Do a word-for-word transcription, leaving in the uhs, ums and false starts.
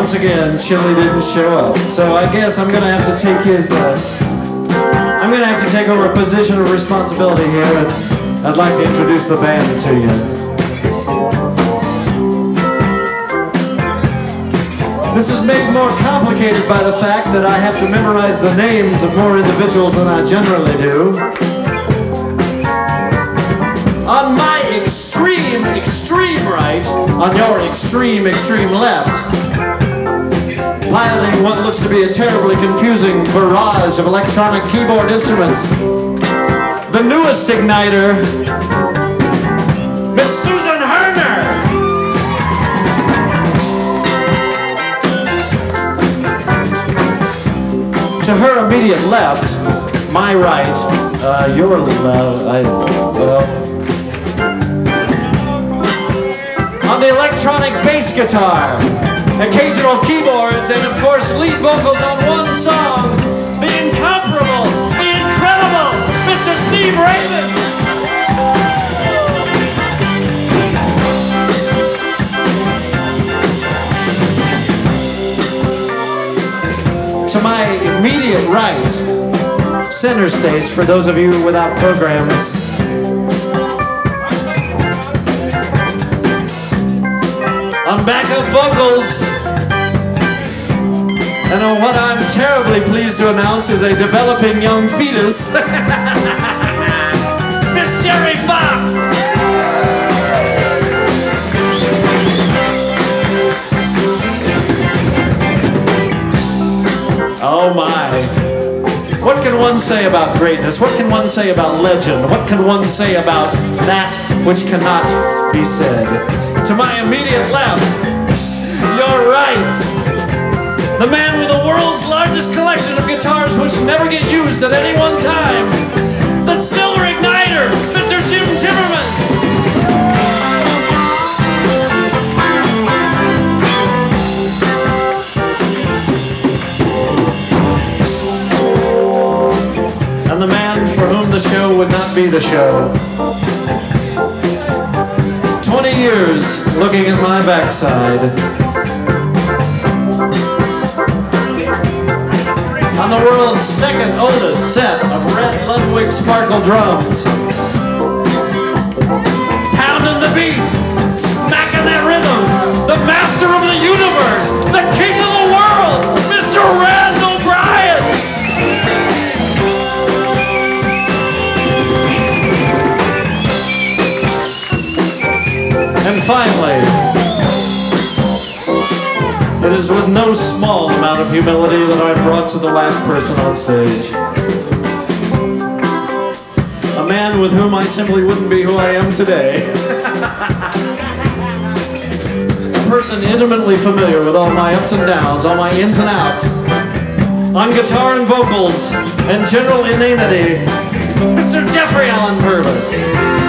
once again, Chili didn't show up. So I guess I'm gonna have to take his, uh, I'm gonna have to take over a position of responsibility here, and I'd like to introduce the band to you. This is made more complicated by the fact that I have to memorize the names of more individuals than I generally do. On my extreme, extreme right, on your extreme, extreme left, piloting what looks to be a terribly confusing barrage of electronic keyboard instruments, the newest igniter, Miss Susan Herner. To her immediate left, my right, uh, your left, I, well, on the electronic bass guitar, occasional keyboards, and of course lead vocals on one song, the incomparable, the incredible, Mister Steve Raven. To my immediate right, center stage for those of you without programs, on backup vocals, and on what I'm terribly pleased to announce is a developing young fetus, Miss Sherry Fox. Oh my. What can one say about greatness? What can one say about legend? What can one say about that which cannot be said? To my immediate left, you're right. The man with the world's largest collection of guitars which never get used at any one time. The Silver Igniter, Mister Jim Timmerman. And the man for whom the show would not be the show. twenty years looking at my backside. On the world's second oldest set of red Ludwig Sparkle drums. Pounding the beat, smacking that rhythm, the master of the universe, the king of the world, Mister Randall Bryan. And finally, it is with no small amount of humility that I'm brought to the last person on stage. A man with whom I simply wouldn't be who I am today. A person intimately familiar with all my ups and downs, all my ins and outs. On guitar and vocals and general inanity, Mister Jeffrey Allen Purvis.